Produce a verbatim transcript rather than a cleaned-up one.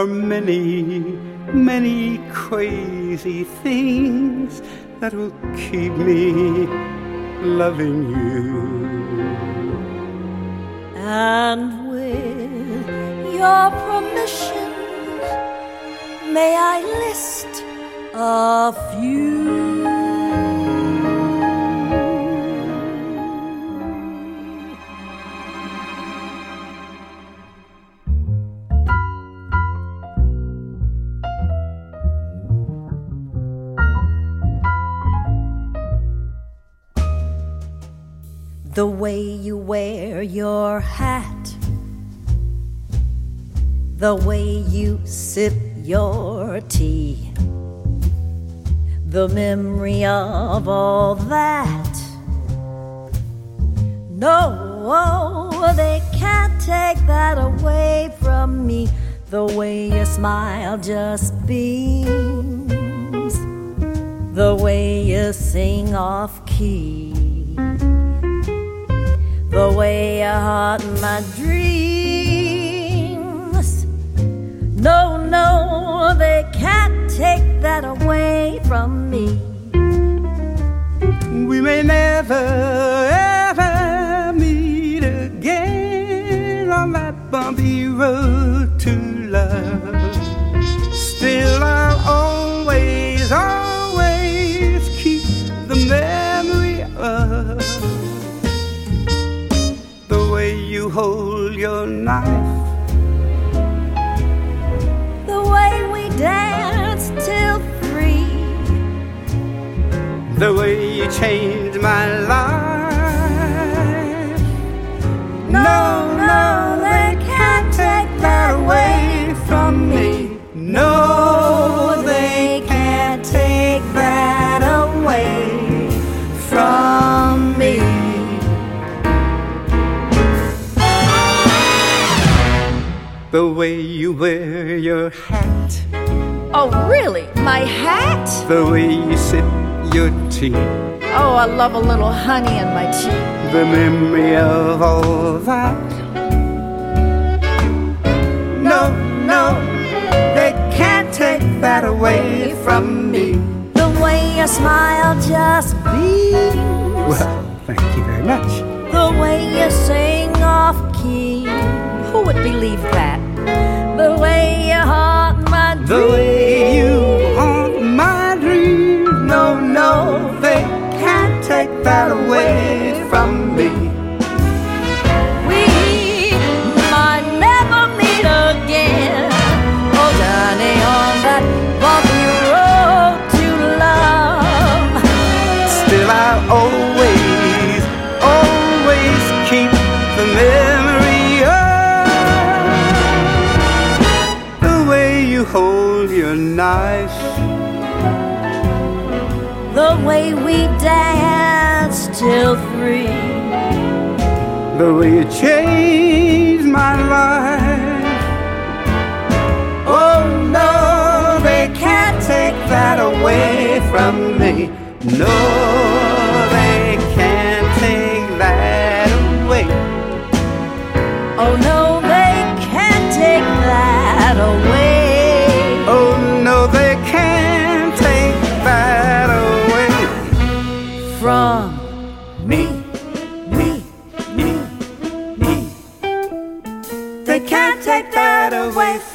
are many, many crazy things that will keep me loving you. And with your permission, may I list a few? The way you wear your hat, the way you sip your tea, the memory of all that. No, they can't take that away from me. The way you smile just beams, the way you sing off key, the way you haunt my dreams. No, no, they can't take that away from me. We may never, ever meet again on that bumpy road to love. Still I'll always, always keep the memory of you hold your knife, the way we danced till three, the way you changed my life. No, no, they can't take that away from me. No, they can't take that away from me. The way you wear your hat. Oh, really? My hat? The way you sip your tea. Oh, I love a little honey in my tea. The memory of all that. No, no, they can't take that away from me. The way your smile just beams. Well, thank you very much. The way you sing off key. Who would believe that? The way you haunt my dreams. The way you haunt my dreams. No, no, they can't take that away from me. We might never meet again. Oh, Johnny, on that bumpy road to love. Still I'll always, always keep the memory of the way you hold your knife, the way we danced till three, the way you changed my life. Oh no, they can't take that away from me. No, they can't take that away. Oh no, they can't take that away. Oh no, they can't take that away from me, me, me, me. They can't take that away